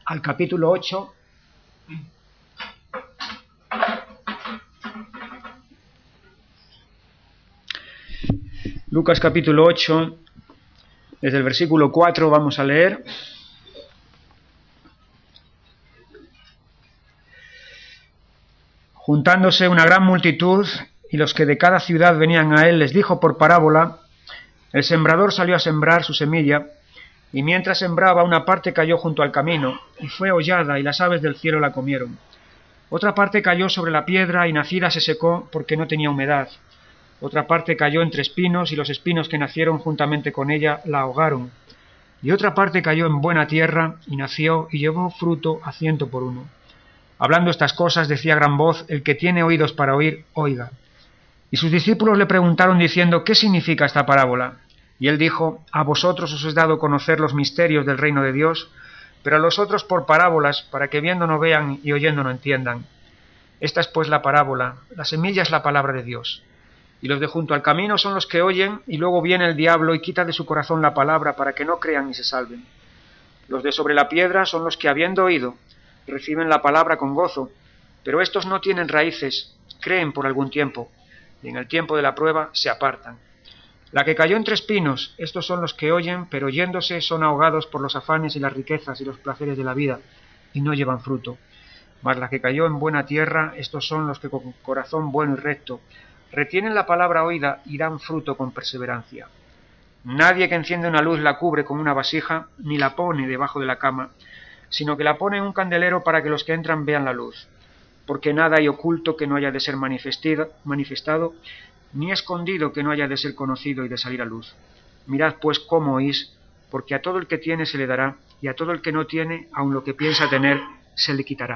al capítulo 8. Lucas capítulo 8, desde el versículo 4 vamos a leer. Juntándose una gran multitud y los que de cada ciudad venían a él, les dijo por parábola: el sembrador salió a sembrar su semilla, y mientras sembraba, una parte cayó junto al camino, y fue hollada, y las aves del cielo la comieron. Otra parte cayó sobre la piedra, y nacida se secó porque no tenía humedad. Otra parte cayó entre espinos, y los espinos que nacieron juntamente con ella la ahogaron. Y otra parte cayó en buena tierra, y nació, y llevó fruto a 100 por uno. Hablando estas cosas, decía a gran voz: el que tiene oídos para oír, oiga. Y sus discípulos le preguntaron diciendo: ¿qué significa esta parábola? Y él dijo: a vosotros os he dado a conocer los misterios del reino de Dios, pero a los otros por parábolas, para que viendo no vean y oyendo no entiendan. Esta es pues la parábola: la semilla es la palabra de Dios. Y los de junto al camino son los que oyen, y luego viene el diablo y quita de su corazón la palabra, para que no crean y se salven. Los de sobre la piedra son los que, habiendo oído, reciben la palabra con gozo, pero estos no tienen raíces, creen por algún tiempo, y en el tiempo de la prueba se apartan. La que cayó entre espinos, estos son los que oyen, pero oyéndose son ahogados por los afanes y las riquezas y los placeres de la vida, y no llevan fruto. Mas la que cayó en buena tierra, estos son los que con corazón bueno y recto retienen la palabra oída y dan fruto con perseverancia. Nadie que enciende una luz la cubre con una vasija, ni la pone debajo de la cama, sino que la pone en un candelero para que los que entran vean la luz. Porque nada hay oculto que no haya de ser manifestado, ni escondido que no haya de ser conocido y de salir a luz. Mirad pues cómo oís, porque a todo el que tiene se le dará, y a todo el que no tiene, aun lo que piensa tener, se le quitará.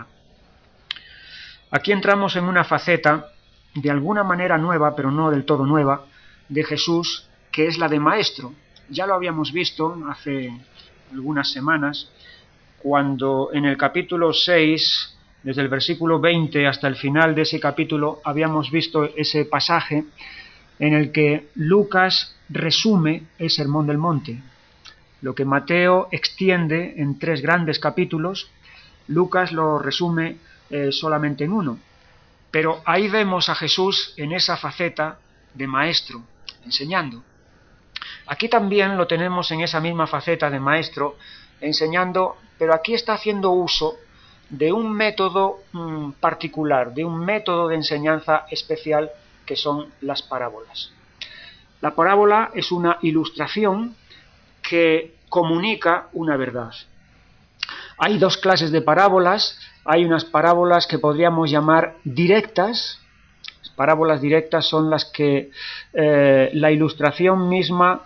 Aquí entramos en una faceta, de alguna manera nueva, pero no del todo nueva, de Jesús, que es la de maestro. Ya lo habíamos visto hace algunas semanas, cuando en el capítulo 6, desde el versículo 20 hasta el final de ese capítulo, habíamos visto ese pasaje en el que Lucas resume el Sermón del Monte. Lo que Mateo extiende en 3 grandes capítulos, Lucas lo resume solamente en uno. Pero ahí vemos a Jesús en esa faceta de maestro, enseñando. Aquí también lo tenemos en esa misma faceta de maestro, enseñando, pero aquí está haciendo uso de un método particular, de un método de enseñanza especial, que son las parábolas. La parábola es una ilustración que comunica una verdad. Hay 2 clases de parábolas. Hay unas parábolas que podríamos llamar directas. Las parábolas directas son las que la ilustración misma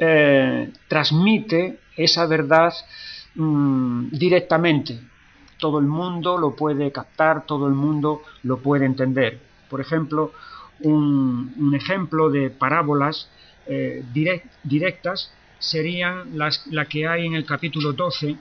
transmite esa verdad directamente. Todo el mundo lo puede captar, todo el mundo lo puede entender. Por ejemplo, un ejemplo de parábolas directas serían la que hay en el capítulo 12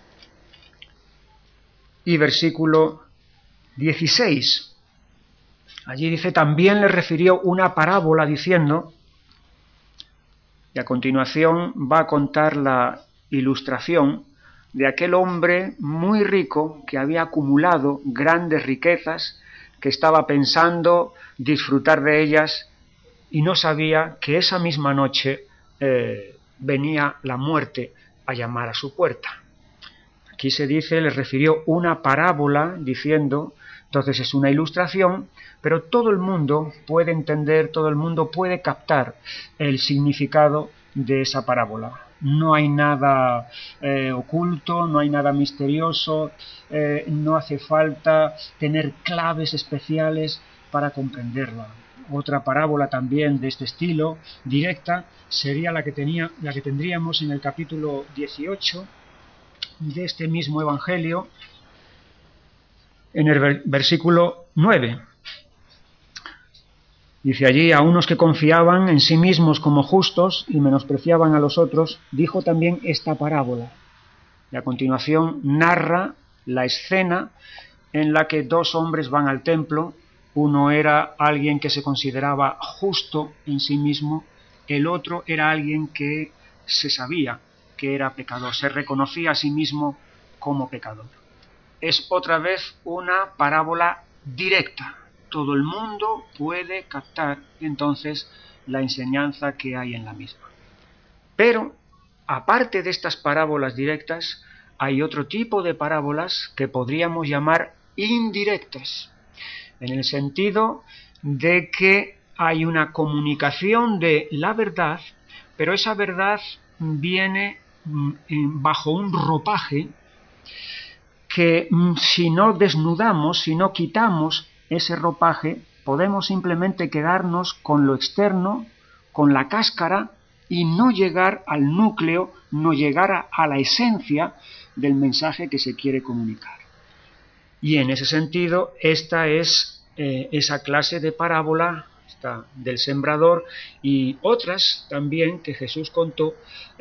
y versículo 16. Allí dice: también le refirió una parábola diciendo, y a continuación va a contar la ilustración de aquel hombre muy rico que había acumulado grandes riquezas, que estaba pensando disfrutar de ellas y no sabía que esa misma noche venía la muerte a llamar a su puerta. Aquí se dice, le refirió una parábola diciendo, entonces es una ilustración, pero todo el mundo puede entender, todo el mundo puede captar el significado de esa parábola. No hay nada oculto, no hay nada misterioso, no hace falta tener claves especiales para comprenderla. Otra parábola también de este estilo, directa, sería la que tendríamos en el capítulo 18 de este mismo Evangelio, en el versículo 9. Dice allí: a unos que confiaban en sí mismos como justos y menospreciaban a los otros, dijo también esta parábola. Y a continuación narra la escena en la que 2 hombres van al templo. Uno era alguien que se consideraba justo en sí mismo, el otro era alguien que se sabía que era pecador, se reconocía a sí mismo como pecador. Es otra vez una parábola directa. Todo el mundo puede captar entonces la enseñanza que hay en la misma. Pero, aparte de estas parábolas directas, hay otro tipo de parábolas que podríamos llamar indirectas, en el sentido de que hay una comunicación de la verdad, pero esa verdad viene bajo un ropaje que si no desnudamos, si no quitamos ese ropaje, podemos simplemente quedarnos con lo externo, con la cáscara, y no llegar al núcleo, no llegar a la esencia del mensaje que se quiere comunicar. Y en ese sentido, esta es esa clase de parábola, esta del sembrador, y otras también que Jesús contó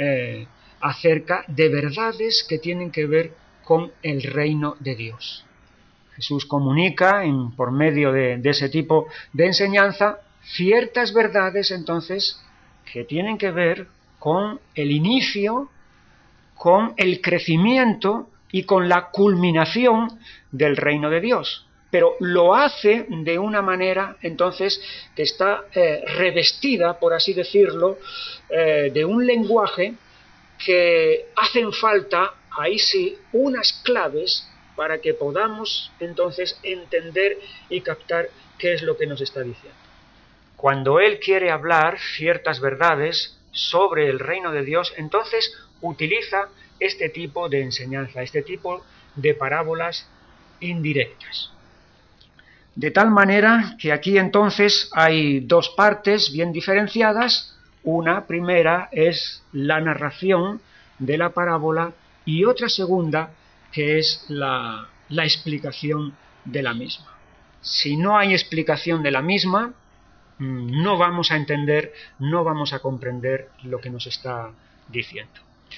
acerca de verdades que tienen que ver con el reino de Dios. Jesús comunica por medio de ese tipo de enseñanza ciertas verdades entonces que tienen que ver con el inicio, con el crecimiento y con la culminación del reino de Dios. Pero lo hace de una manera entonces que está revestida, por así decirlo, de un lenguaje que hacen falta, ahí sí, unas claves para que podamos entonces entender y captar qué es lo que nos está diciendo. Cuando Él quiere hablar ciertas verdades sobre el reino de Dios, entonces utiliza este tipo de enseñanza, este tipo de parábolas indirectas. De tal manera que aquí entonces hay dos partes bien diferenciadas. Una primera es la narración de la parábola y otra segunda que es la explicación de la misma. Si no hay explicación de la misma, no vamos a entender, no vamos a comprender lo que nos está diciendo.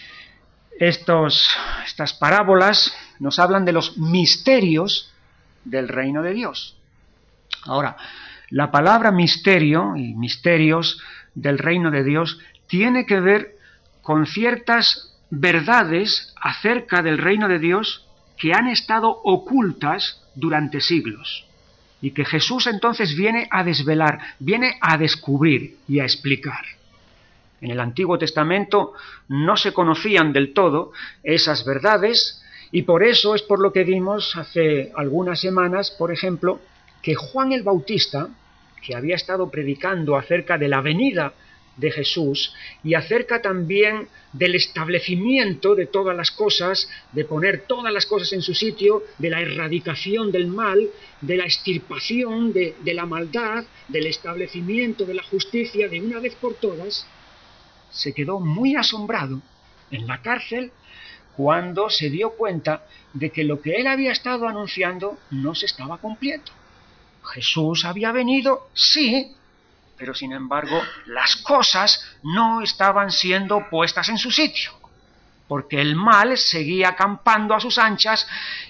Estas parábolas nos hablan de los misterios del reino de Dios. Ahora, la palabra misterio y misterios del reino de Dios tiene que ver con ciertas verdades acerca del reino de Dios que han estado ocultas durante siglos y que Jesús entonces viene a desvelar, viene a descubrir y a explicar. En el Antiguo Testamento no se conocían del todo esas verdades y por eso es por lo que vimos hace algunas semanas, por ejemplo, que Juan el Bautista, que había estado predicando acerca de la venida de Jesús y acerca también del establecimiento de todas las cosas, de poner todas las cosas en su sitio, de la erradicación del mal, de la extirpación de la maldad, del establecimiento de la justicia de una vez por todas, se quedó muy asombrado en la cárcel cuando se dio cuenta de que lo que él había estado anunciando no se estaba cumpliendo. Jesús había venido, sí, pero sin embargo las cosas no estaban siendo puestas en su sitio, porque el mal seguía acampando a sus anchas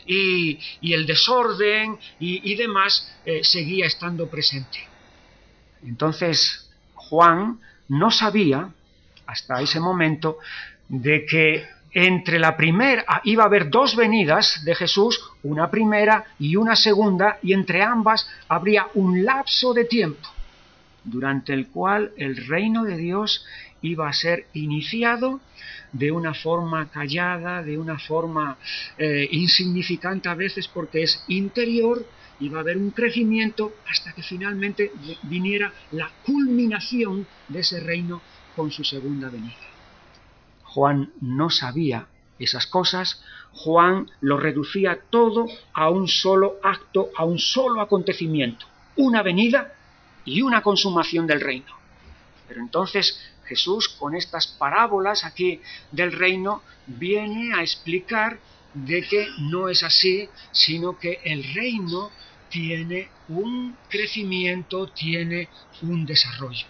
y el desorden y demás seguía estando presente. Entonces Juan no sabía hasta ese momento de que entre la primera iba a haber dos venidas de Jesús, una primera y una segunda, y entre ambas habría un lapso de tiempo durante el cual el reino de Dios iba a ser iniciado de una forma callada, de una forma insignificante a veces porque es interior, iba a haber un crecimiento hasta que finalmente viniera la culminación de ese reino con su segunda venida. Juan no sabía esas cosas, Juan lo reducía todo a un solo acto, a un solo acontecimiento, una venida y una consumación del reino. Pero entonces Jesús, con estas parábolas aquí del reino, viene a explicar de que no es así, sino que el reino tiene un crecimiento, tiene un desarrollo.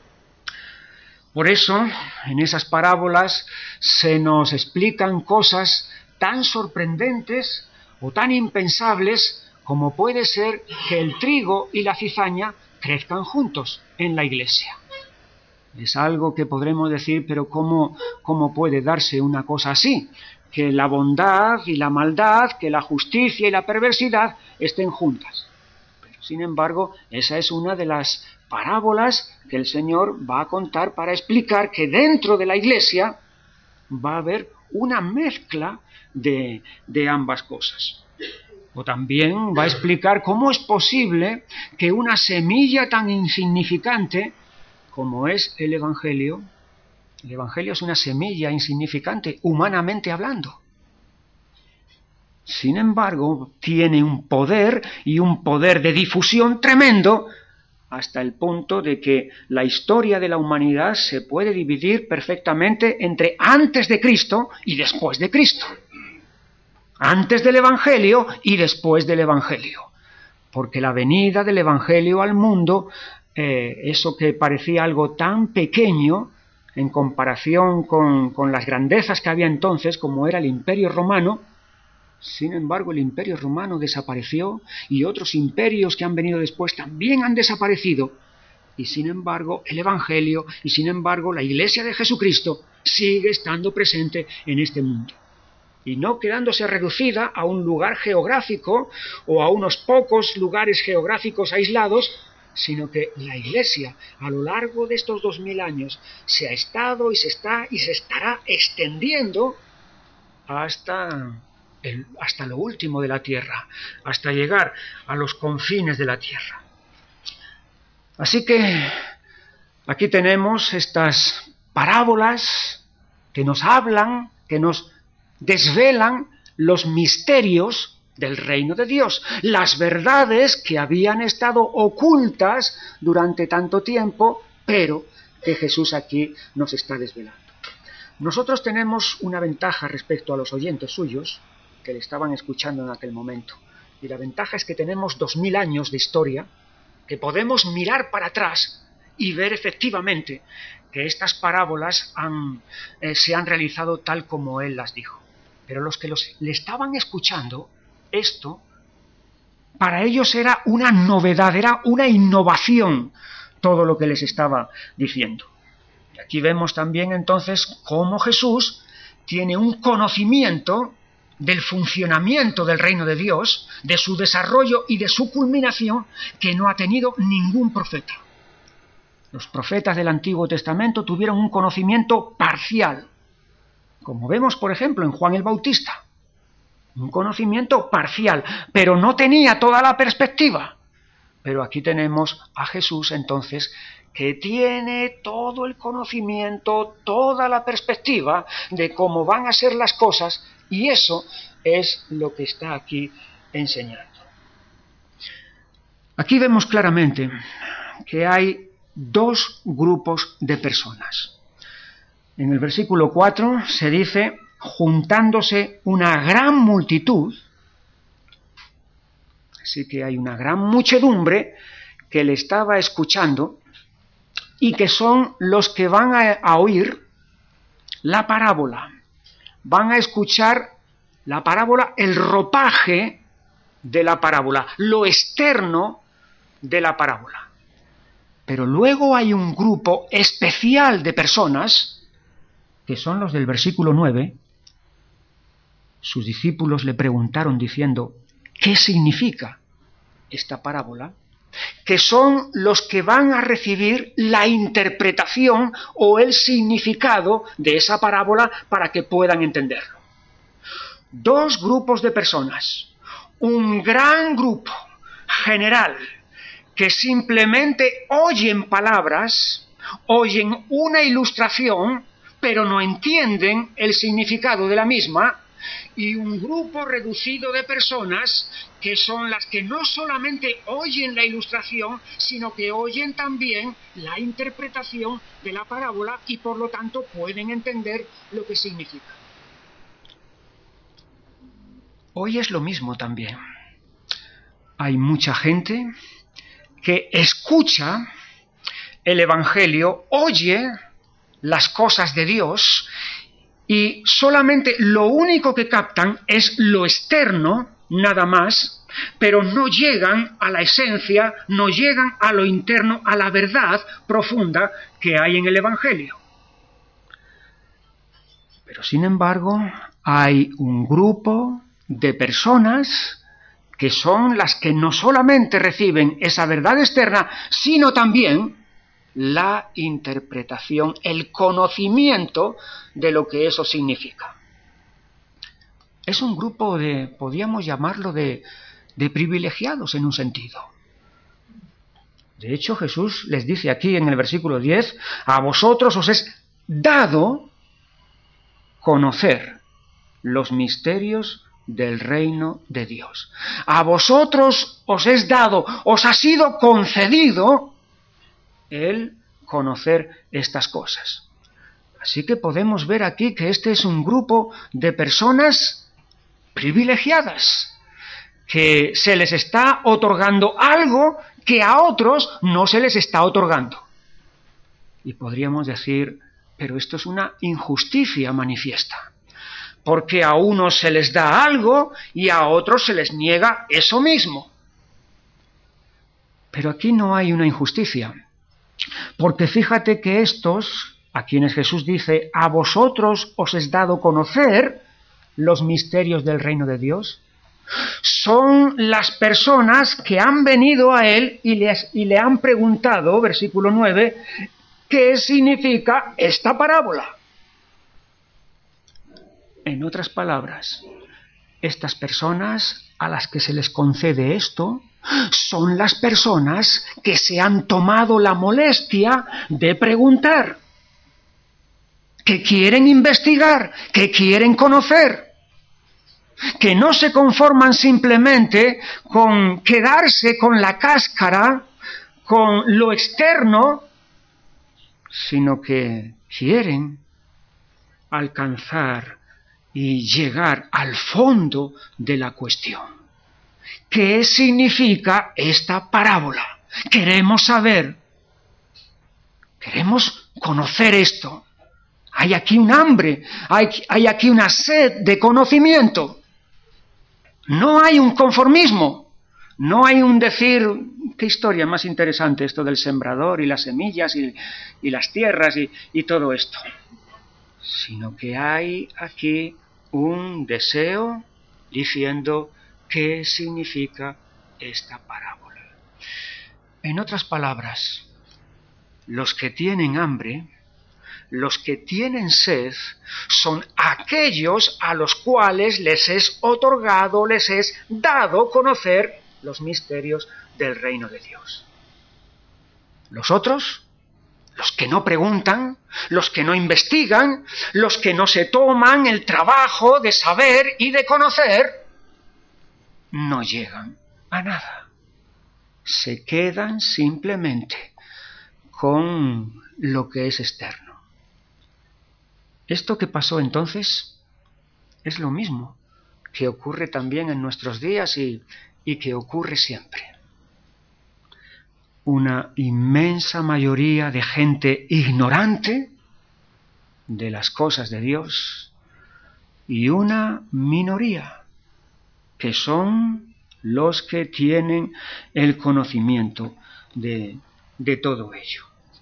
Por eso, en esas parábolas se nos explican cosas tan sorprendentes o tan impensables como puede ser que el trigo y la cizaña crezcan juntos en la iglesia. Es algo que podremos decir, pero ¿cómo puede darse una cosa así? que la bondad y la maldad, que la justicia y la perversidad estén juntas. Pero, sin embargo, esa es una de las parábolas que el Señor va a contar para explicar que dentro de la Iglesia va a haber una mezcla de ambas cosas. O también va a explicar cómo es posible que una semilla tan insignificante como es el Evangelio es una semilla insignificante, humanamente hablando. Sin embargo, tiene un poder y un poder de difusión tremendo, hasta el punto de que la historia de la humanidad se puede dividir perfectamente entre antes de Cristo y después de Cristo. Antes del Evangelio y después del Evangelio. Porque la venida del Evangelio al mundo, eso que parecía algo tan pequeño en comparación con las grandezas que había entonces, como era el Imperio Romano, sin embargo el Imperio Romano desapareció y otros imperios que han venido después también han desaparecido. Y sin embargo el Evangelio y sin embargo la Iglesia de Jesucristo sigue estando presente en este mundo. Y no quedándose reducida a un lugar geográfico o a unos pocos lugares geográficos aislados, sino que la Iglesia a lo largo de estos 2000 años se ha estado y se estará extendiendo hasta lo último de la tierra, hasta llegar a los confines de la tierra. Así que aquí tenemos estas parábolas que nos hablan, que nos desvelan los misterios del reino de Dios, las verdades que habían estado ocultas durante tanto tiempo, pero que Jesús aquí nos está desvelando. Nosotros tenemos una ventaja respecto a los oyentes suyos, que le estaban escuchando en aquel momento, y la ventaja es que tenemos 2000 años de historia, que podemos mirar para atrás y ver efectivamente que estas parábolas se han realizado tal como él las dijo. Pero los que le estaban escuchando, esto, para ellos era una novedad, era una innovación, todo lo que les estaba diciendo. Y aquí vemos también entonces cómo Jesús tiene un conocimiento del funcionamiento del reino de Dios, de su desarrollo y de su culminación, que no ha tenido ningún profeta. Los profetas del Antiguo Testamento tuvieron un conocimiento parcial, como vemos, por ejemplo, en Juan el Bautista. Un conocimiento parcial, pero no tenía toda la perspectiva. Pero aquí tenemos a Jesús, entonces, que tiene todo el conocimiento, toda la perspectiva de cómo van a ser las cosas, y eso es lo que está aquí enseñando. Aquí vemos claramente que hay dos grupos de personas. En el versículo 4 se dice, juntándose una gran multitud, así que hay una gran muchedumbre que le estaba escuchando y que son los que van a oír la parábola. Van a escuchar la parábola, el ropaje de la parábola, lo externo de la parábola. Pero luego hay un grupo especial de personas, que son los del versículo 9, sus discípulos le preguntaron diciendo, ¿qué significa esta parábola? Que son los que van a recibir la interpretación o el significado de esa parábola para que puedan entenderlo. Dos grupos de personas, un gran grupo general que simplemente oyen palabras, oyen una ilustración, pero no entienden el significado de la misma, y un grupo reducido de personas que son las que no solamente oyen la ilustración, sino que oyen también la interpretación de la parábola y por lo tanto pueden entender lo que significa. Hoy es lo mismo también. Hay mucha gente que escucha el Evangelio, oye las cosas de Dios y solamente lo único que captan es lo externo, nada más, pero no llegan a la esencia, no llegan a lo interno, a la verdad profunda que hay en el Evangelio. Pero sin embargo, hay un grupo de personas que son las que no solamente reciben esa verdad externa, sino también la interpretación, el conocimiento de lo que eso significa. Es un grupo podríamos llamarlo de privilegiados en un sentido. De hecho, Jesús les dice aquí en el versículo 10, a vosotros os es dado conocer los misterios del reino de Dios. A vosotros os es dado, os ha sido concedido el conocer estas cosas. Así que podemos ver aquí que este es un grupo de personas privilegiadas, que se les está otorgando algo que a otros no se les está otorgando. Y podríamos decir, pero esto es una injusticia manifiesta, porque a unos se les da algo y a otros se les niega eso mismo. Pero aquí no hay una injusticia, porque fíjate que estos, a quienes Jesús dice, a vosotros os es dado conocer los misterios del reino de Dios, son las personas que han venido a él y le han preguntado, versículo 9, ¿qué significa esta parábola? En otras palabras, estas personas a las que se les concede esto son las personas que se han tomado la molestia de preguntar, que quieren investigar, que quieren conocer, que no se conforman simplemente con quedarse con la cáscara, con lo externo, sino que quieren alcanzar y llegar al fondo de la cuestión. ¿Qué significa esta parábola? Queremos saber, queremos conocer esto. Hay aquí un hambre, hay aquí una sed de conocimiento. No hay un conformismo, no hay un decir, qué historia más interesante esto del sembrador y las semillas y las tierras y todo esto, sino que hay aquí un deseo diciendo qué significa esta parábola. En otras palabras, los que tienen hambre, los que tienen sed, son aquellos a los cuales les es otorgado, les es dado conocer los misterios del reino de Dios. Los otros, los que no preguntan, los que no investigan, los que no se toman el trabajo de saber y de conocer, no llegan a nada. Se quedan simplemente con lo que es externo. Esto que pasó entonces es lo mismo que ocurre también en nuestros días y que ocurre siempre. Una inmensa mayoría de gente ignorante de las cosas de Dios y una minoría que son los que tienen el conocimiento de todo ello.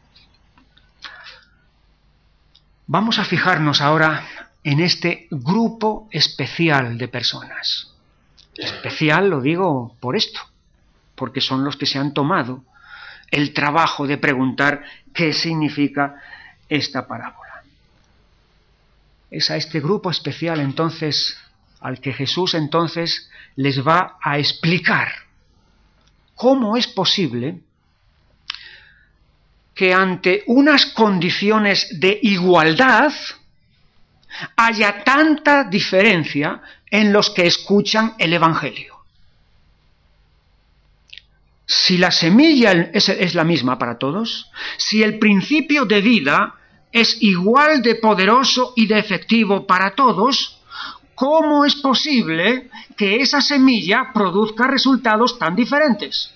Vamos a fijarnos ahora en este grupo especial de personas. Especial lo digo por esto, porque son los que se han tomado el trabajo de preguntar qué significa esta parábola. Es a este grupo especial entonces al que Jesús entonces les va a explicar cómo es posible que ante unas condiciones de igualdad haya tanta diferencia en los que escuchan el Evangelio. Si la semilla es la misma para todos, si el principio de vida es igual de poderoso y de efectivo para todos, ¿cómo es posible que esa semilla produzca resultados tan diferentes?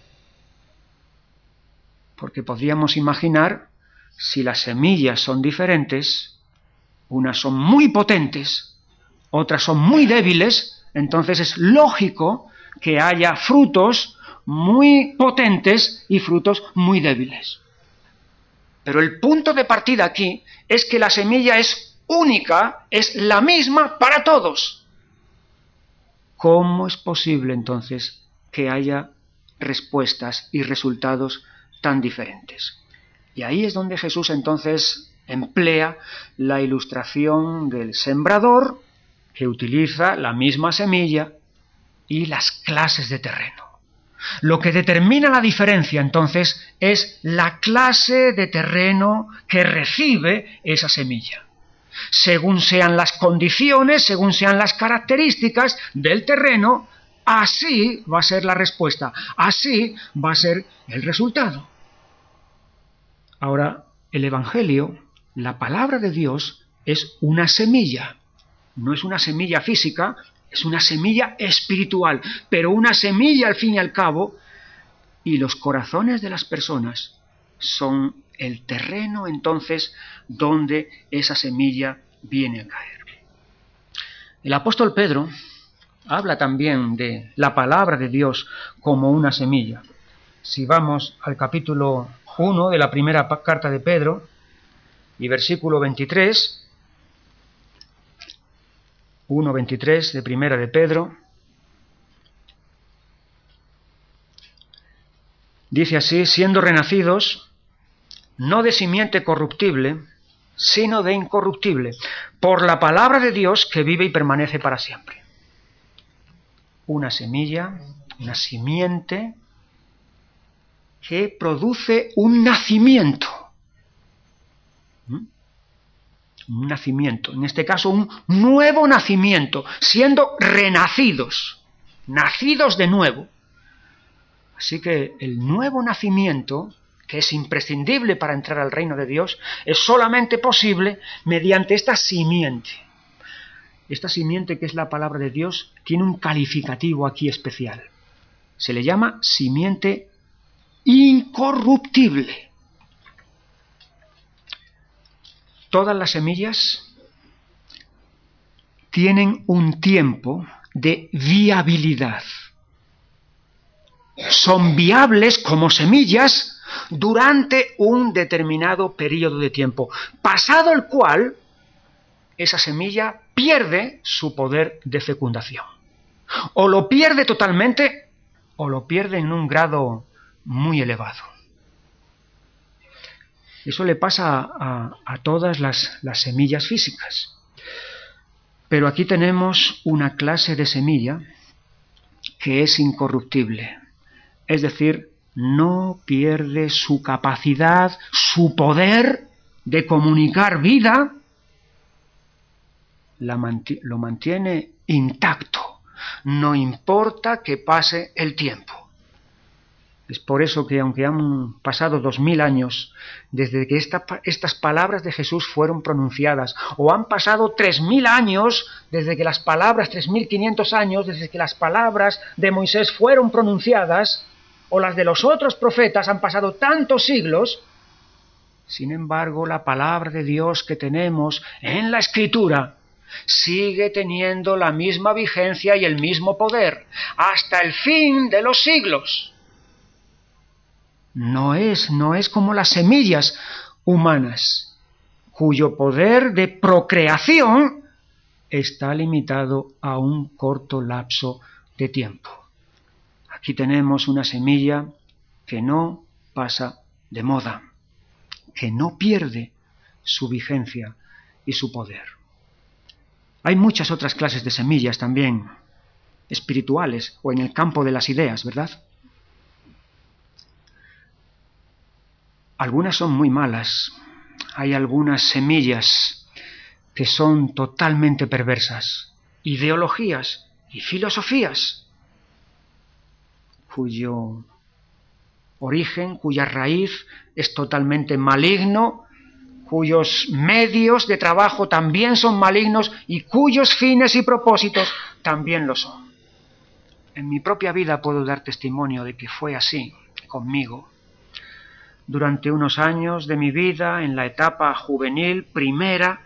Porque podríamos imaginar, si las semillas son diferentes, unas son muy potentes, otras son muy débiles, entonces es lógico que haya frutos muy potentes y frutos muy débiles. Pero el punto de partida aquí es que la semilla es única, es la misma para todos. ¿Cómo es posible entonces que haya respuestas y resultados tan diferentes? Y ahí es donde Jesús entonces emplea la ilustración del sembrador, que utiliza la misma semilla y las clases de terreno. Lo que determina la diferencia entonces es la clase de terreno que recibe esa semilla. Según sean las condiciones, según sean las características del terreno, así va a ser la respuesta, así va a ser el resultado. Ahora, el Evangelio, la palabra de Dios, es una semilla. No es una semilla física, es una semilla espiritual, pero una semilla al fin y al cabo, y los corazones de las personas son el terreno entonces donde esa semilla viene a caer. El apóstol Pedro habla también de la palabra de Dios como una semilla. Si vamos al capítulo 1 de la primera carta de Pedro y versículo 23, 1:23 de primera de Pedro, dice así: siendo renacidos, no de simiente corruptible, sino de incorruptible, por la palabra de Dios que vive y permanece para siempre. Una semilla, una simiente que produce un nacimiento. Un nacimiento, en este caso un nuevo nacimiento, siendo renacidos, nacidos de nuevo. Así que el nuevo nacimiento, que es imprescindible para entrar al reino de Dios, es solamente posible mediante esta simiente. Esta simiente, que es la palabra de Dios, tiene un calificativo aquí especial. Se le llama simiente incorruptible. Todas las semillas tienen un tiempo de viabilidad. Son viables como semillas durante un determinado periodo de tiempo, pasado el cual esa semilla pierde su poder de fecundación. O lo pierde totalmente o lo pierde en un grado muy elevado. Eso le pasa a todas las semillas físicas. Pero aquí tenemos una clase de semilla que es incorruptible. Es decir, no pierde su capacidad, su poder de comunicar vida, lo mantiene intacto. No importa que pase el tiempo. Es por eso que, aunque han pasado 2000 años desde que estas palabras de Jesús fueron pronunciadas, o han pasado 3000 años desde que las palabras, 3500 años desde que las palabras de Moisés fueron pronunciadas, o las de los otros profetas, han pasado tantos siglos, sin embargo, la palabra de Dios que tenemos en la Escritura sigue teniendo la misma vigencia y el mismo poder hasta el fin de los siglos. No es como las semillas humanas, cuyo poder de procreación está limitado a un corto lapso de tiempo. Aquí tenemos una semilla que no pasa de moda, que no pierde su vigencia y su poder. Hay muchas otras clases de semillas también, espirituales o en el campo de las ideas, ¿verdad? Algunas son muy malas. Hay algunas semillas que son totalmente perversas, ideologías y filosofías cuyo origen, cuya raíz es totalmente maligno, cuyos medios de trabajo también son malignos y cuyos fines y propósitos también lo son. En mi propia vida puedo dar testimonio de que fue así conmigo. Durante unos años de mi vida, en la etapa juvenil primera,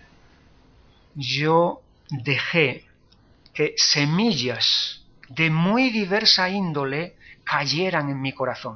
yo dejé que semillas de muy diversa índole cayeran en mi corazón.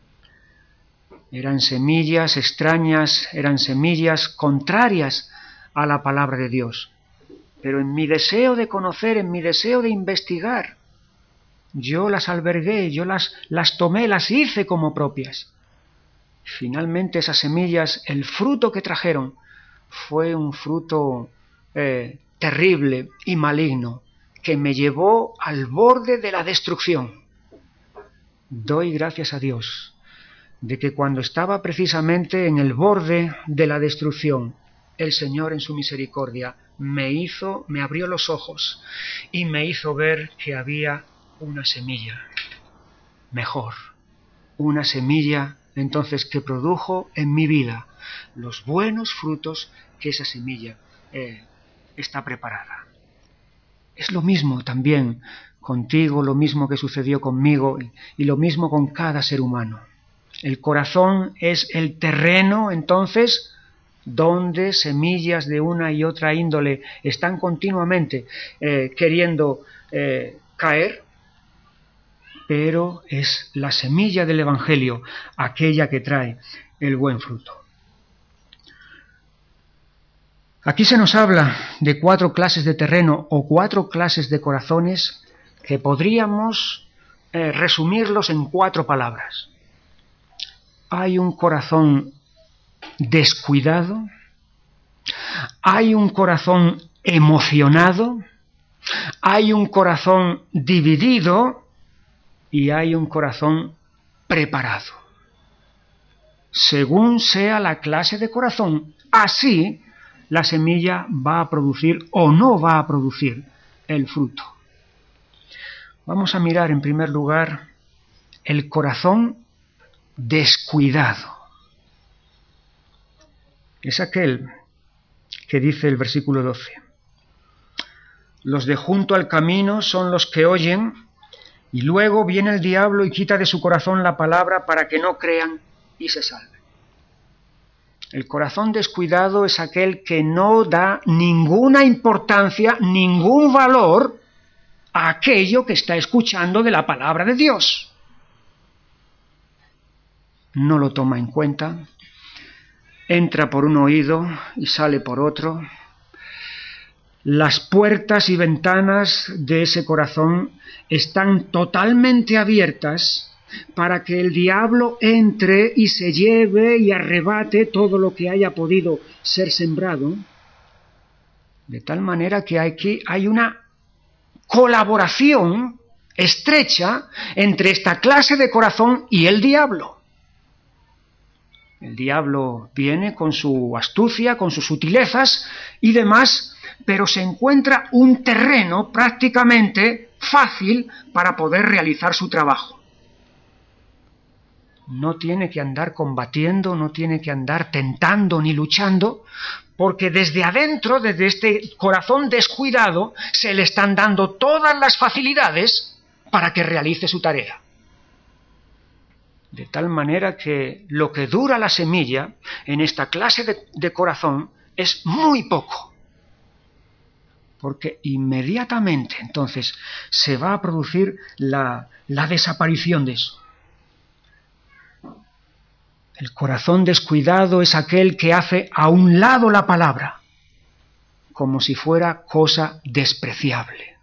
Eran semillas extrañas, eran semillas contrarias a la palabra de Dios. Pero en mi deseo de conocer, en mi deseo de investigar, yo las albergué, yo las tomé, las hice como propias. Finalmente esas semillas, el fruto que trajeron, fue un fruto terrible y maligno, que me llevó al borde de la destrucción. Doy gracias a Dios de que cuando estaba precisamente en el borde de la destrucción, el Señor en su misericordia me abrió los ojos y me hizo ver que había una semilla mejor, una semilla entonces que produjo en mi vida los buenos frutos que esa semilla está preparada. Es lo mismo también contigo, lo mismo que sucedió conmigo y lo mismo con cada ser humano. El corazón es el terreno, entonces, donde semillas de una y otra índole están continuamente queriendo caer, pero es la semilla del Evangelio aquella que trae el buen fruto. Aquí se nos habla de 4 clases de terreno o 4 clases de corazones que podríamos resumirlos en 4 palabras. Hay un corazón descuidado, hay un corazón emocionado, hay un corazón dividido y hay un corazón preparado. Según sea la clase de corazón, así la semilla va a producir o no va a producir el fruto. Vamos a mirar en primer lugar el corazón descuidado. Es aquel que dice el versículo 12. Los de junto al camino son los que oyen, y luego viene el diablo y quita de su corazón la palabra para que no crean y se salven. El corazón descuidado es aquel que no da ninguna importancia, ningún valor a aquello que está escuchando de la palabra de Dios. No lo toma en cuenta, entra por un oído y sale por otro. Las puertas y ventanas de ese corazón están totalmente abiertas para que el diablo entre y se lleve y arrebate todo lo que haya podido ser sembrado, de tal manera que aquí hay una colaboración estrecha entre esta clase de corazón y el diablo. El diablo viene con su astucia, con sus sutilezas y demás, pero se encuentra un terreno prácticamente fácil para poder realizar su trabajo. No tiene que andar combatiendo, no tiene que andar tentando ni luchando, porque desde adentro, desde este corazón descuidado, se le están dando todas las facilidades para que realice su tarea. De tal manera que lo que dura la semilla en esta clase de corazón es muy poco. Porque inmediatamente entonces se va a producir la desaparición de eso. El corazón descuidado es aquel que hace a un lado la palabra, como si fuera cosa despreciable.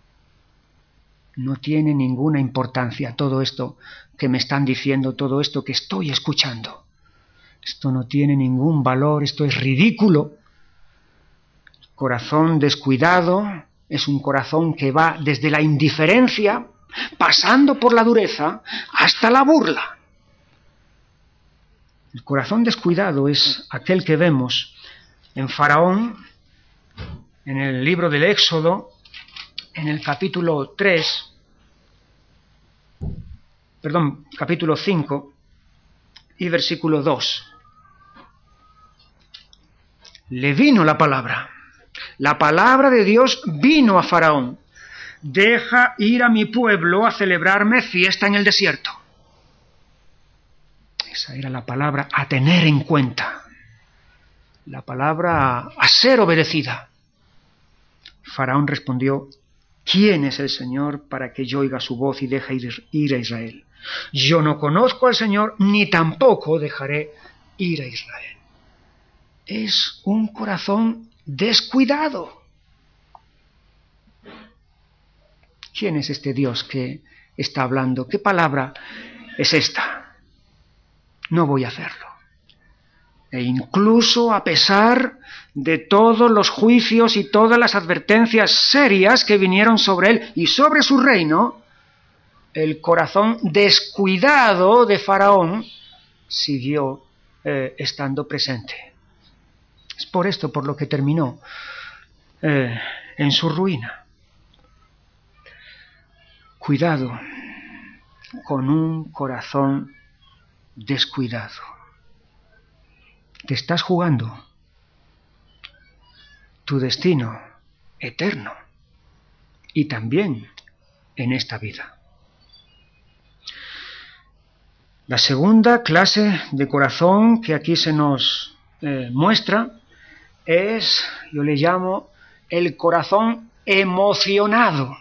No tiene ninguna importancia todo esto que me están diciendo, todo esto que estoy escuchando. Esto no tiene ningún valor, esto es ridículo. El corazón descuidado es un corazón que va desde la indiferencia, pasando por la dureza, hasta la burla. El corazón descuidado es aquel que vemos en Faraón, en el libro del Éxodo, en el capítulo 5 y versículo 2. Le vino la palabra de Dios vino a Faraón: deja ir a mi pueblo a celebrarme fiesta en el desierto. Esa era la palabra a tener en cuenta, la palabra a ser obedecida. Faraón respondió: ¿quién es el Señor para que yo oiga su voz y deje ir a Israel? Yo no conozco al Señor, ni tampoco dejaré ir a Israel. Es un corazón descuidado. ¿Quién es este Dios que está hablando? ¿Qué palabra es esta? No voy a hacerlo. E incluso a pesar de todos los juicios y todas las advertencias serias que vinieron sobre él y sobre su reino, el corazón descuidado de Faraón siguió estando presente. Es por esto por lo que terminó en su ruina. Cuidado con un corazón descuidado. Te estás jugando tu destino eterno y también en esta vida. La segunda clase de corazón que aquí se nos muestra es, yo le llamo, el corazón emocionado.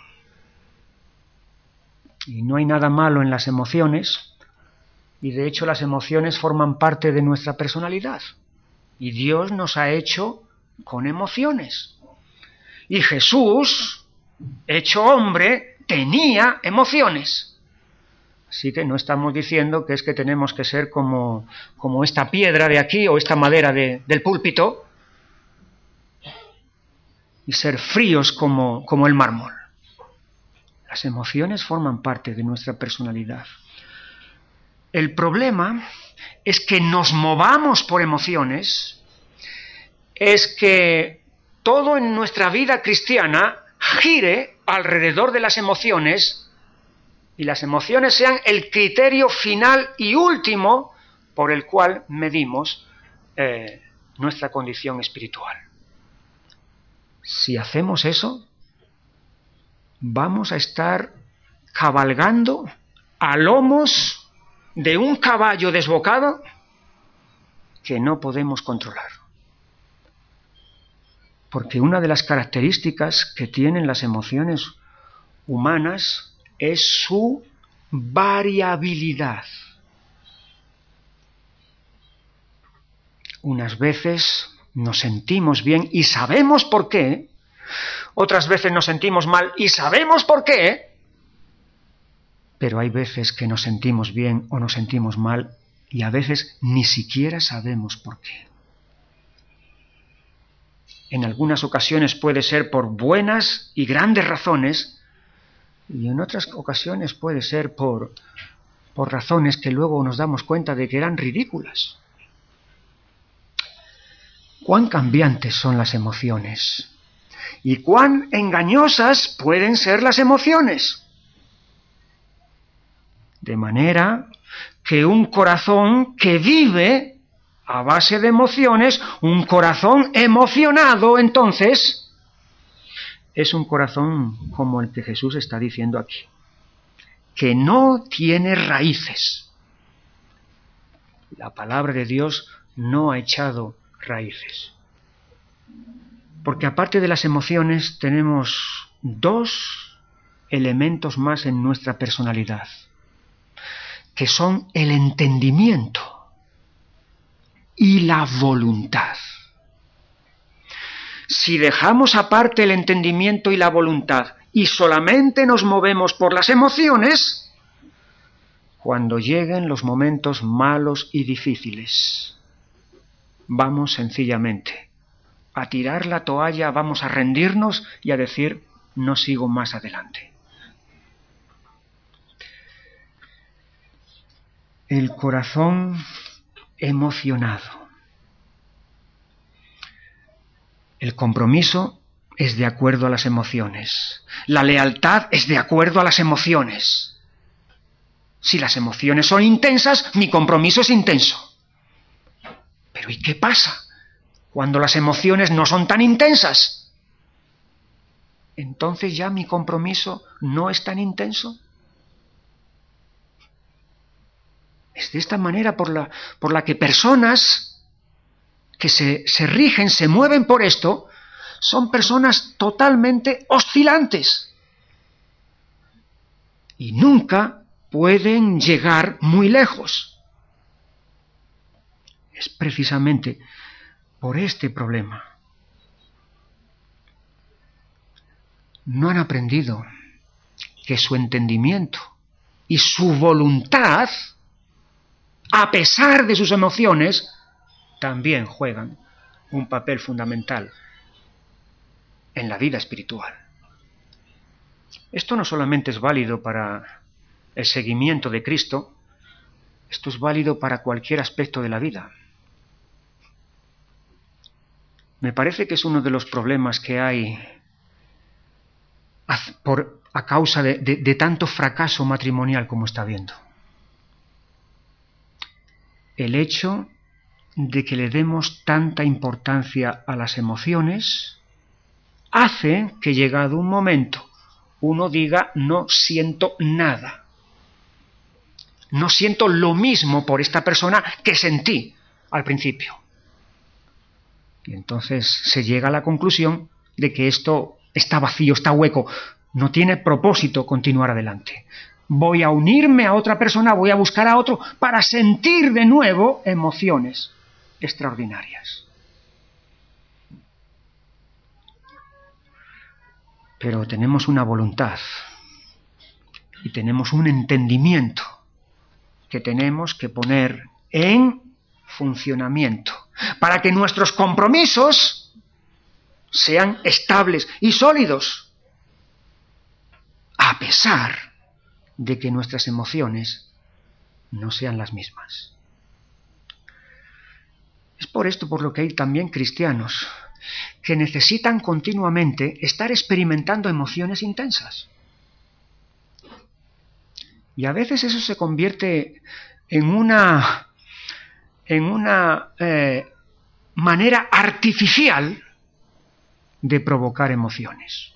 Y no hay nada malo en las emociones, y de hecho las emociones forman parte de nuestra personalidad. Y Dios nos ha hecho con emociones. Y Jesús, hecho hombre, tenía emociones. Así que no estamos diciendo que es que tenemos que ser como esta piedra de aquí o esta madera del púlpito y ser fríos como el mármol. Las emociones forman parte de nuestra personalidad. El problema es que nos movamos por emociones, es que todo en nuestra vida cristiana gire alrededor de las emociones y las emociones sean el criterio final y último por el cual medimos nuestra condición espiritual. Si hacemos eso, vamos a estar cabalgando a lomos de un caballo desbocado que no podemos controlar. Porque una de las características que tienen las emociones humanas es su variabilidad. Unas veces nos sentimos bien y sabemos por qué, otras veces nos sentimos mal y sabemos por qué, pero hay veces que nos sentimos bien o nos sentimos mal y a veces ni siquiera sabemos por qué. En algunas ocasiones puede ser por buenas y grandes razones y en otras ocasiones puede ser por razones que luego nos damos cuenta de que eran ridículas. Cuán cambiantes son las emociones y cuán engañosas pueden ser las emociones. De manera que un corazón que vive a base de emociones, un corazón emocionado, entonces, es un corazón como el que Jesús está diciendo aquí, que no tiene raíces. La palabra de Dios no ha echado raíces. Porque aparte de las emociones, tenemos dos elementos más en nuestra personalidad, que son el entendimiento y la voluntad. Si dejamos aparte el entendimiento y la voluntad y solamente nos movemos por las emociones, cuando lleguen los momentos malos y difíciles, vamos sencillamente a tirar la toalla, vamos a rendirnos y a decir, no sigo más adelante. El corazón emocionado. El compromiso es de acuerdo a las emociones. La lealtad es de acuerdo a las emociones. Si las emociones son intensas, mi compromiso es intenso. Pero ¿y qué pasa cuando las emociones no son tan intensas? Entonces ya mi compromiso no es tan intenso. Es de esta manera por la que personas que se rigen, se mueven por esto, son personas totalmente oscilantes. Y nunca pueden llegar muy lejos. Es precisamente por este problema no han aprendido que su entendimiento y su voluntad, a pesar de sus emociones, también juegan un papel fundamental en la vida espiritual. Esto no solamente es válido para el seguimiento de Cristo, esto es válido para cualquier aspecto de la vida. Me parece que es uno de los problemas que hay a causa de tanto fracaso matrimonial como está habiendo. El hecho de que le demos tanta importancia a las emociones hace que, llegado un momento, uno diga: no siento nada. No siento lo mismo por esta persona que sentí al principio. Y entonces se llega a la conclusión de que esto está vacío, está hueco, no tiene propósito continuar adelante. Voy a unirme a otra persona, voy a buscar a otro para sentir de nuevo emociones extraordinarias. Pero tenemos una voluntad y tenemos un entendimiento que tenemos que poner en funcionamiento para que nuestros compromisos sean estables y sólidos, a pesar de que nuestras emociones no sean las mismas. Es por esto por lo que hay también cristianos que necesitan continuamente estar experimentando emociones intensas. Y a veces eso se convierte en una manera artificial de provocar emociones.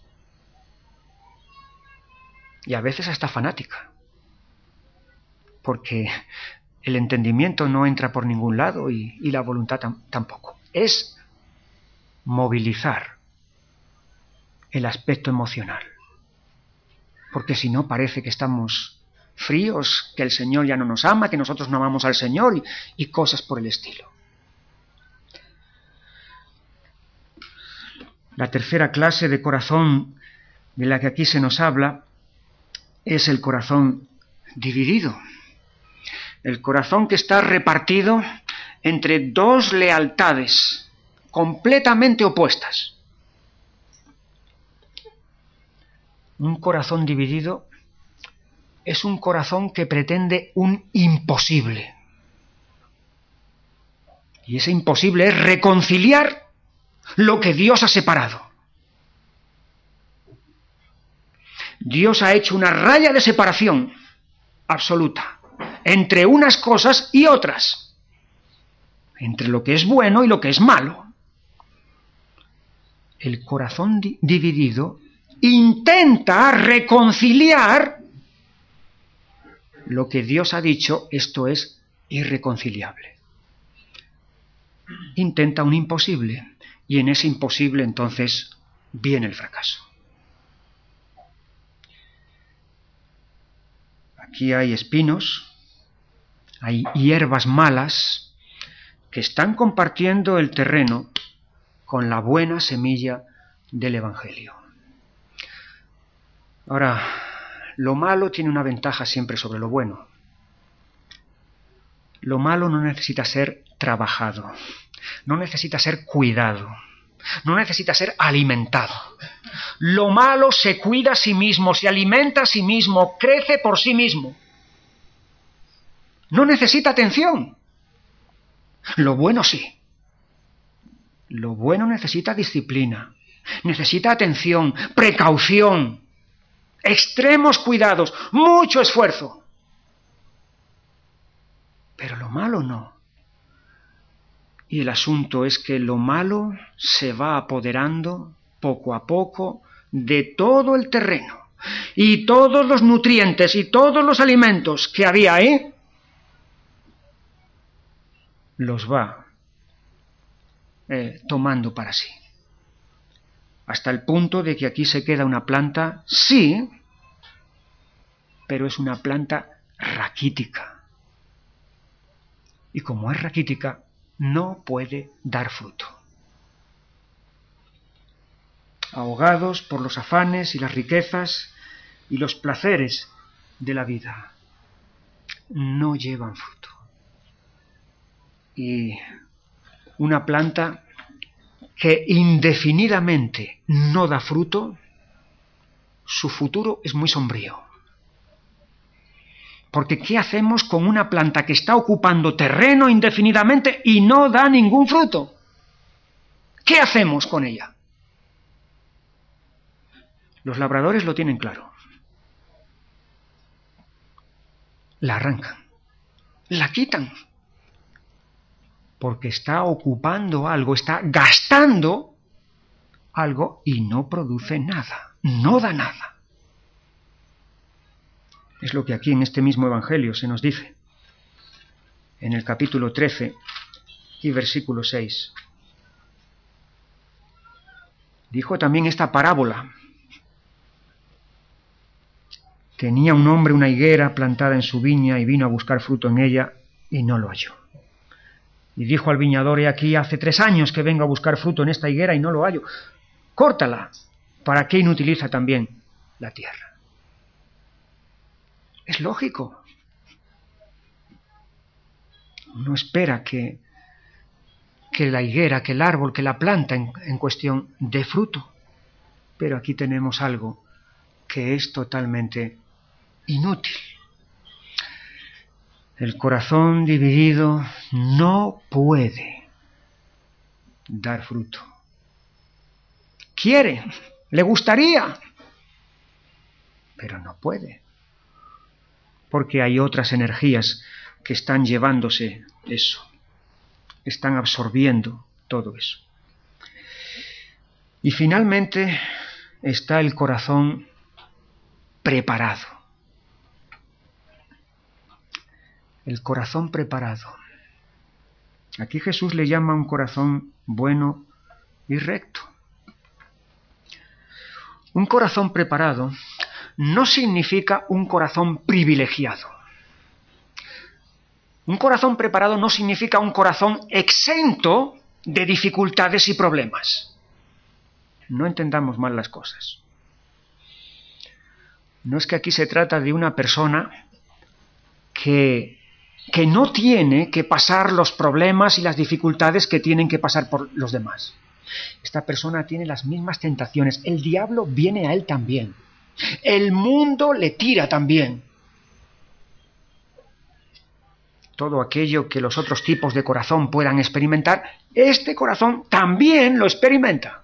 Y a veces hasta fanática. Porque el entendimiento no entra por ningún lado y la voluntad tampoco. Es movilizar el aspecto emocional. Porque si no, parece que estamos fríos, que el Señor ya no nos ama, que nosotros no amamos al Señor y cosas por el estilo. La tercera clase de corazón de la que aquí se nos habla es el corazón dividido. El corazón que está repartido entre dos lealtades completamente opuestas. Un corazón dividido es un corazón que pretende un imposible. Y ese imposible es reconciliar lo que Dios ha separado. Dios ha hecho una raya de separación absoluta entre unas cosas y otras, entre lo que es bueno y lo que es malo. El corazón dividido intenta reconciliar lo que Dios ha dicho, esto es irreconciliable. Intenta un imposible, y en ese imposible entonces viene el fracaso. Aquí hay espinos, hay hierbas malas que están compartiendo el terreno con la buena semilla del Evangelio. Ahora, lo malo tiene una ventaja siempre sobre lo bueno. Lo malo no necesita ser trabajado, no necesita ser cuidado, no necesita ser alimentado. Lo malo se cuida a sí mismo, se alimenta a sí mismo, crece por sí mismo. No necesita atención. Lo bueno sí. Lo bueno necesita disciplina, necesita atención, precaución, extremos cuidados, mucho esfuerzo. Pero lo malo no. Y el asunto es que lo malo se va apoderando poco a poco de todo el terreno. Y todos los nutrientes y todos los alimentos que había ahí los va tomando para sí. Hasta el punto de que aquí se queda una planta, sí, pero es una planta raquítica. Y como es raquítica, no puede dar fruto. ahogados por los afanes y las riquezas y los placeres de la vida. No llevan fruto. Y una planta que indefinidamente no da fruto, su futuro es muy sombrío. Porque ¿qué hacemos con una planta que está ocupando terreno indefinidamente y no da ningún fruto? ¿Qué hacemos con ella? Los labradores lo tienen claro. La arrancan, la quitan, porque está ocupando algo, está gastando algo y no produce nada, no da nada. Es lo que aquí en este mismo Evangelio se nos dice, en el capítulo 13 y versículo 6. Dijo también esta parábola. Tenía un hombre una higuera plantada en su viña y vino a buscar fruto en ella y no lo halló. Y dijo al viñador: he aquí, hace 3 años que vengo a buscar fruto en esta higuera y no lo hallo. Córtala. ¿Para qué inutiliza también la tierra? Es lógico. Uno espera que la higuera, que el árbol, que la planta en cuestión dé fruto. Pero aquí tenemos algo que es totalmente inútil. El corazón dividido no puede dar fruto. Quiere, le gustaría, pero no puede. Porque hay otras energías que están llevándose eso, están absorbiendo todo eso. Y finalmente está el corazón preparado. El corazón preparado. Aquí Jesús le llama un corazón bueno y recto. Un corazón preparado no significa un corazón privilegiado. Un corazón preparado no significa un corazón exento de dificultades y problemas. No entendamos mal las cosas. No es que aquí se trata de una persona que no tiene que pasar los problemas y las dificultades que tienen que pasar por los demás. Esta persona tiene las mismas tentaciones. El diablo viene a él también. El mundo le tira también. Todo aquello que los otros tipos de corazón puedan experimentar, este corazón también lo experimenta.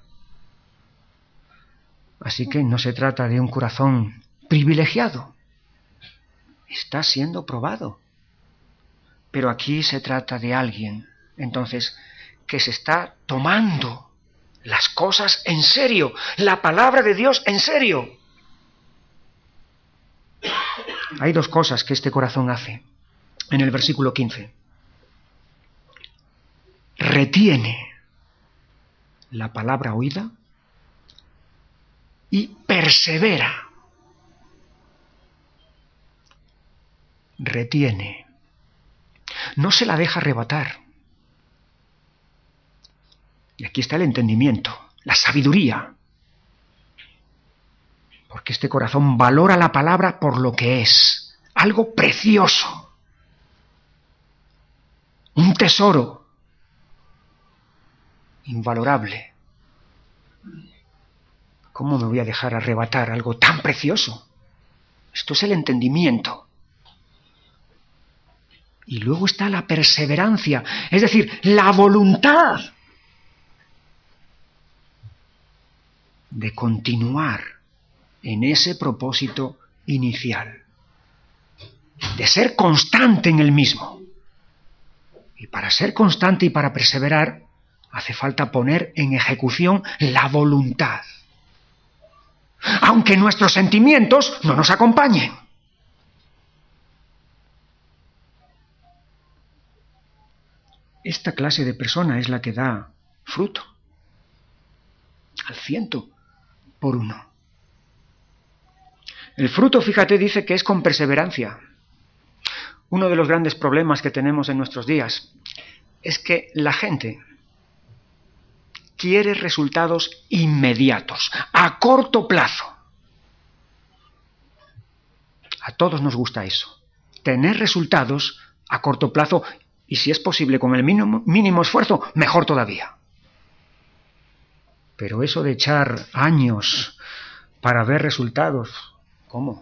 Así que no se trata de un corazón privilegiado. Está siendo probado. Pero aquí se trata de alguien, entonces, que se está tomando las cosas en serio, la palabra de Dios en serio. Hay 2 cosas que este corazón hace en el versículo 15. Retiene la palabra oída y persevera. Retiene. No se la deja arrebatar. Y aquí está el entendimiento, la sabiduría. Porque este corazón valora la palabra por lo que es, algo precioso, un tesoro invalorable. ¿Cómo me voy a dejar arrebatar algo tan precioso? Esto es el entendimiento. Y luego está la perseverancia, es decir, la voluntad de continuar en ese propósito inicial, de ser constante en el mismo. Y para ser constante y para perseverar, hace falta poner en ejecución la voluntad, aunque nuestros sentimientos no nos acompañen. Esta clase de persona es la que da fruto, al 100%. El fruto, fíjate, dice que es con perseverancia. Uno de los grandes problemas que tenemos en nuestros días es que la gente quieres resultados inmediatos, a corto plazo. A todos nos gusta eso, tener resultados a corto plazo y, si es posible, con el mínimo esfuerzo, mejor todavía. Pero eso de echar años para ver resultados, ¿cómo?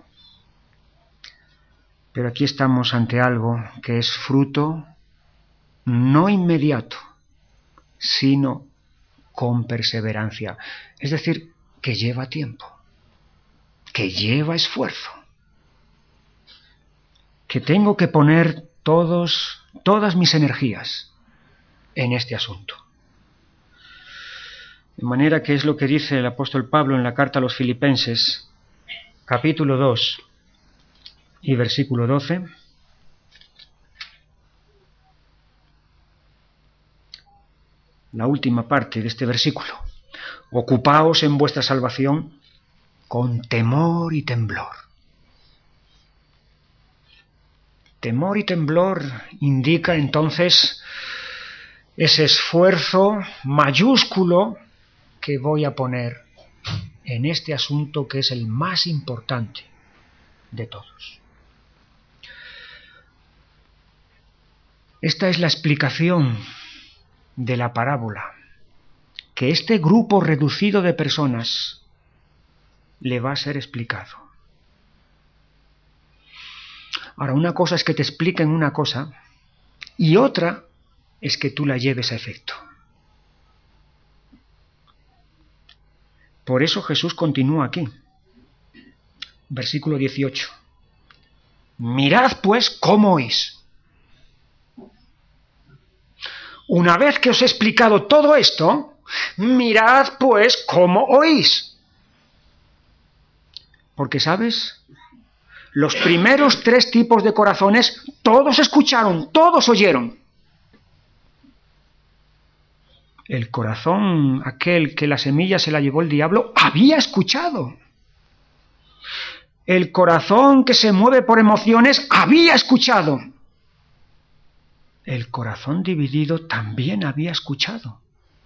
Pero aquí estamos ante algo que es fruto no inmediato, sino con perseverancia. Es decir, que lleva tiempo, que lleva esfuerzo, que tengo que poner todas mis energías en este asunto. De manera que es lo que dice el apóstol Pablo en la carta a los Filipenses, capítulo 2 y versículo 12. La última parte de este versículo. Ocupaos en vuestra salvación con temor y temblor. Temor y temblor indica entonces ese esfuerzo mayúsculo que voy a poner en este asunto que es el más importante de todos. Esta es la explicación de la parábola que este grupo reducido de personas le va a ser explicado. Ahora, una cosa es que te expliquen una cosa y otra es que tú la lleves a efecto. Por eso Jesús continúa aquí. Versículo 18. Mirad pues cómo oís. Una vez que os he explicado todo esto, mirad pues cómo oís. Porque, ¿sabes? Los primeros 3 tipos de corazones, todos escucharon, todos oyeron. El corazón, aquel que la semilla se la llevó el diablo, había escuchado. El corazón que se mueve por emociones, había escuchado. El corazón dividido también había escuchado.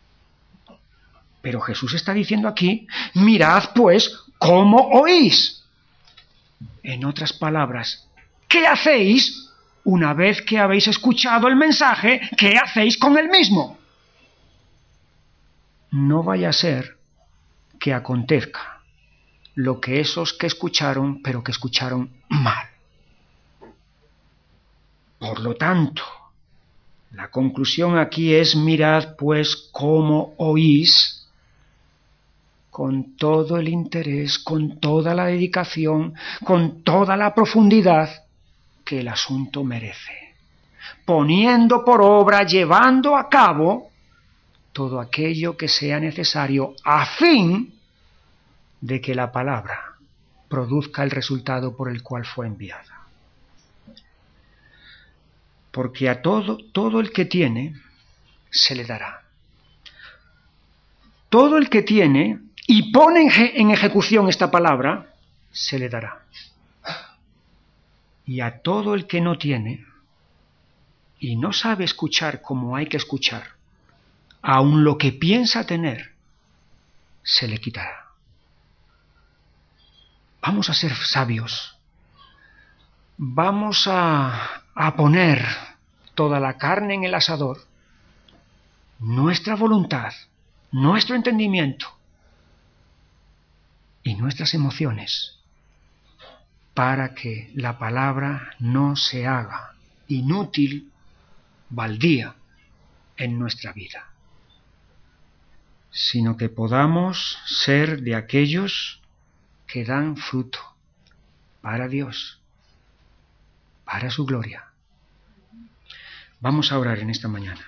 Pero Jesús está diciendo aquí, mirad pues cómo oís. En otras palabras, ¿qué hacéis una vez que habéis escuchado el mensaje? ¿Qué hacéis con el mismo? No vaya a ser que acontezca lo que esos que escucharon, pero que escucharon mal. Por lo tanto, la conclusión aquí es, mirad pues cómo oís, con todo el interés, con toda la dedicación, con toda la profundidad que el asunto merece, poniendo por obra, llevando a cabo todo aquello que sea necesario a fin de que la palabra produzca el resultado por el cual fue enviada. Porque a todo el que tiene, se le dará. Todo el que tiene y pone en ejecución esta palabra, se le dará. Y a todo el que no tiene y no sabe escuchar como hay que escuchar, aun lo que piensa tener, se le quitará. Vamos a ser sabios. Vamos a poner toda la carne en el asador, nuestra voluntad, nuestro entendimiento y nuestras emociones, para que la palabra no se haga inútil, baldía en nuestra vida, sino que podamos ser de aquellos que dan fruto para Dios, para su gloria. Vamos a orar en esta mañana.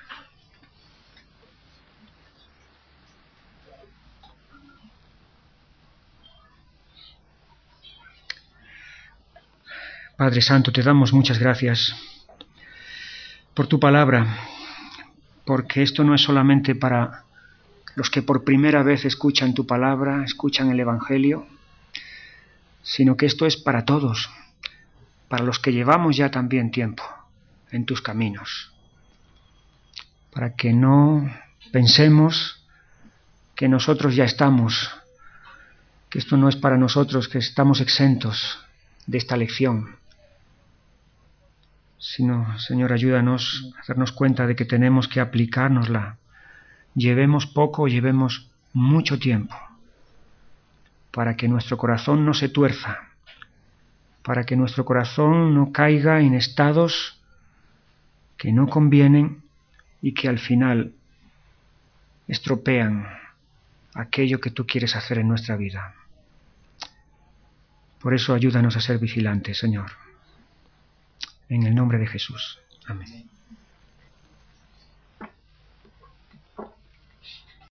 Padre Santo, te damos muchas gracias por tu palabra, porque esto no es solamente para los que por primera vez escuchan tu palabra, escuchan el Evangelio, sino que esto es para todos, para los que llevamos ya también tiempo en tus caminos, para que no pensemos que nosotros ya estamos, que esto no es para nosotros, que estamos exentos de esta lección, sino, Señor, ayúdanos a darnos cuenta de que tenemos que aplicárnosla, llevemos poco o llevemos mucho tiempo, para que nuestro corazón no se tuerza, para que nuestro corazón no caiga en estados que no convienen y que al final estropean aquello que tú quieres hacer en nuestra vida. Por eso ayúdanos a ser vigilantes, Señor. En el nombre de Jesús. Amén.